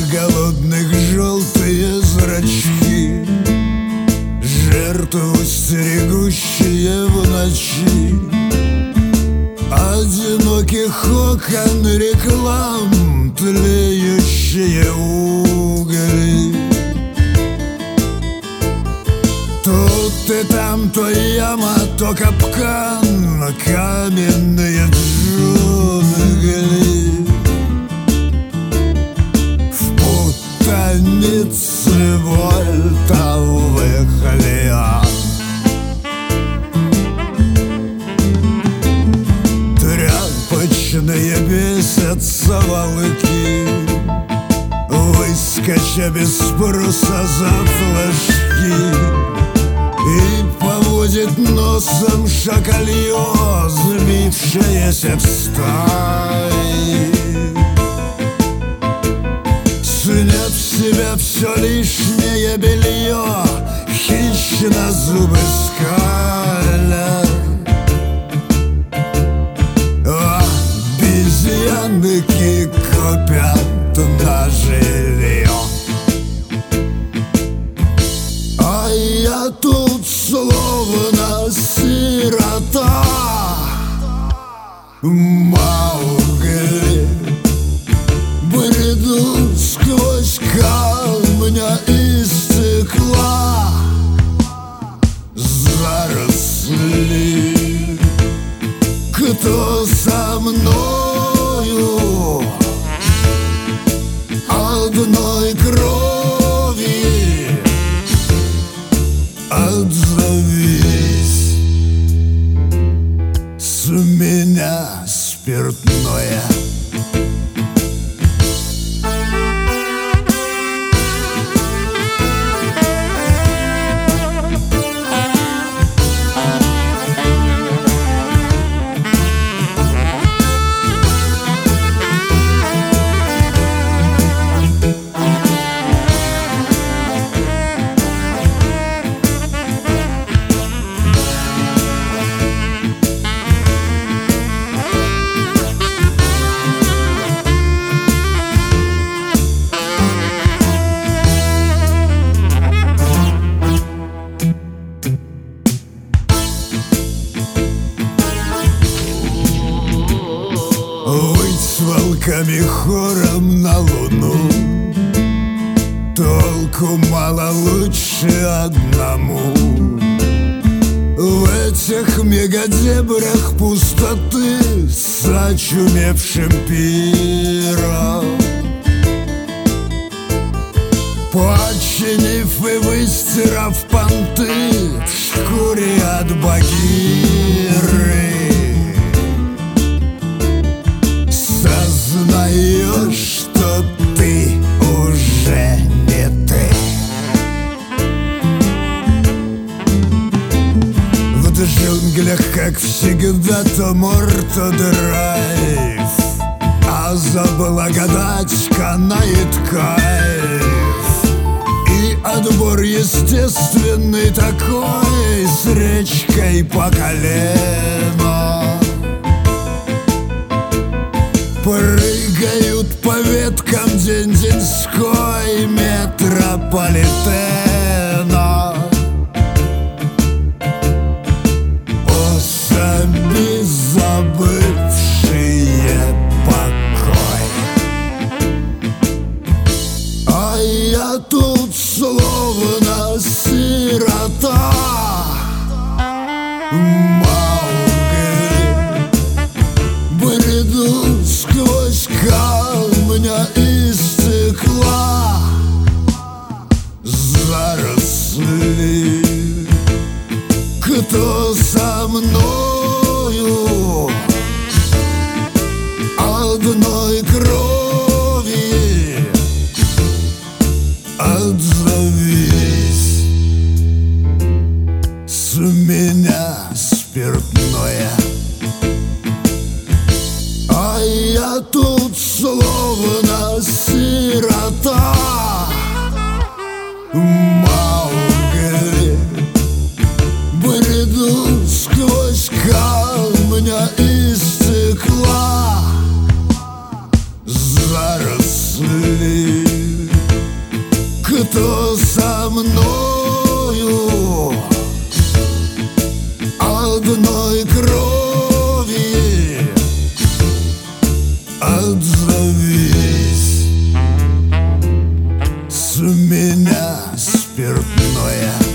голодных желтые зрачки, жертву стерегущие в ночи одиноких окон реклам, тлеющие угли. Тут и там то яма, то капкан, каменные джунгли. В путанице вольтовых лиан тряпочные бесятся волки, выскоча без спроса за флажки. И поводит носом шакалье, сбившееся в стаи. Снять с себя все лишнее белье, хищно зубы скаля. Обезьянки копят на жилье, а я тут словно сирота. Маугли, бреду сквозь камня и стекла, заросли. Кто со мною одной крови, отзовись, с меня спиртное. Выть с волками хором на луну, толку мало, лучше одному. В этих мегадебрях пустоты с очумевшим пиром, починив и выстирав понты в шкуре от багиры, сознаешь, что ты уже не ты. В джунглях, как всегда, то мор, то драйв, а за благодать канает кайф. И отбор естественный такой, с речкой по колено. Прыгают по веткам день-деньской метрополитена. Особи, забывшие покой, а я тут словно сирота. Бреду сквозь камня и стекла, заросли. Кто со мною одной крови, отзовись, с меня спиртное. А я тут словно сирота. Маугли, бреду сквозь камня и стекла, заросли. кто со мною одной крови, отзовись, с меня спиртное.